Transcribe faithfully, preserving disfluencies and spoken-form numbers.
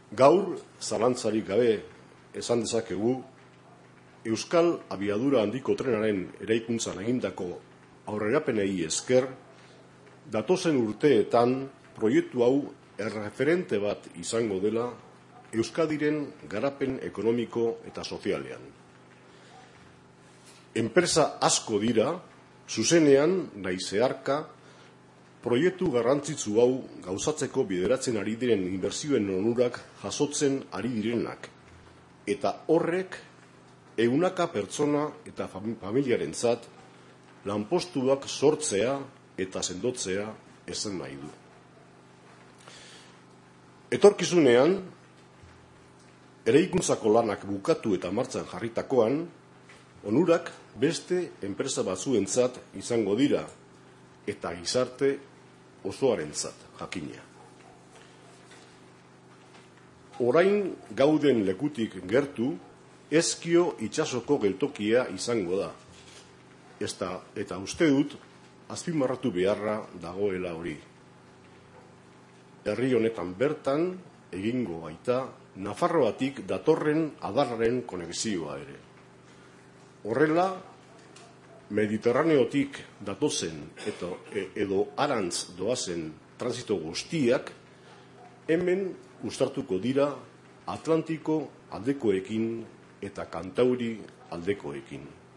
Gaur, zalantzarik gabe esan dezakegu, Euskal Abiadura Handiko Trenaren eraikuntzan egindako aurrerapenei esker, datozen urteetan proiektu hau erreferente bat izango dela Euskadiren garapen ekonomiko eta sozialean. Enpresa asko dira, zuzenean nahi zeharka, proiektu garrantzitsu hau gauzatzeko bideratzen ari diren inbertsioen onurak jasotzen ari direnak, eta horrek ehunaka pertsona eta familiarentzat lanpostuak sortzea eta sendotzea esan nahi du. Etorkizunean, eraikuntzako lanak bukatu eta martxan jarritakoan, onurak beste enpresa batzuentzat izango dira eta gizarte osoarentzat jakina. Orain gauden lekutik gertu, Ezkio itsasoko geltokia izango da. Ezta, eta uste dut, azpimarratu beharra dagoela hori. Herri honetan bertan, egingo baita, Nafarroatik datorren adarraren konexioa ere. Horrela, Mediterraneotik datozen eto, edo arantz doazen transito guztiak, hemen uztartuko dira Atlantiko aldekoekin eta Kantauri aldekoekin.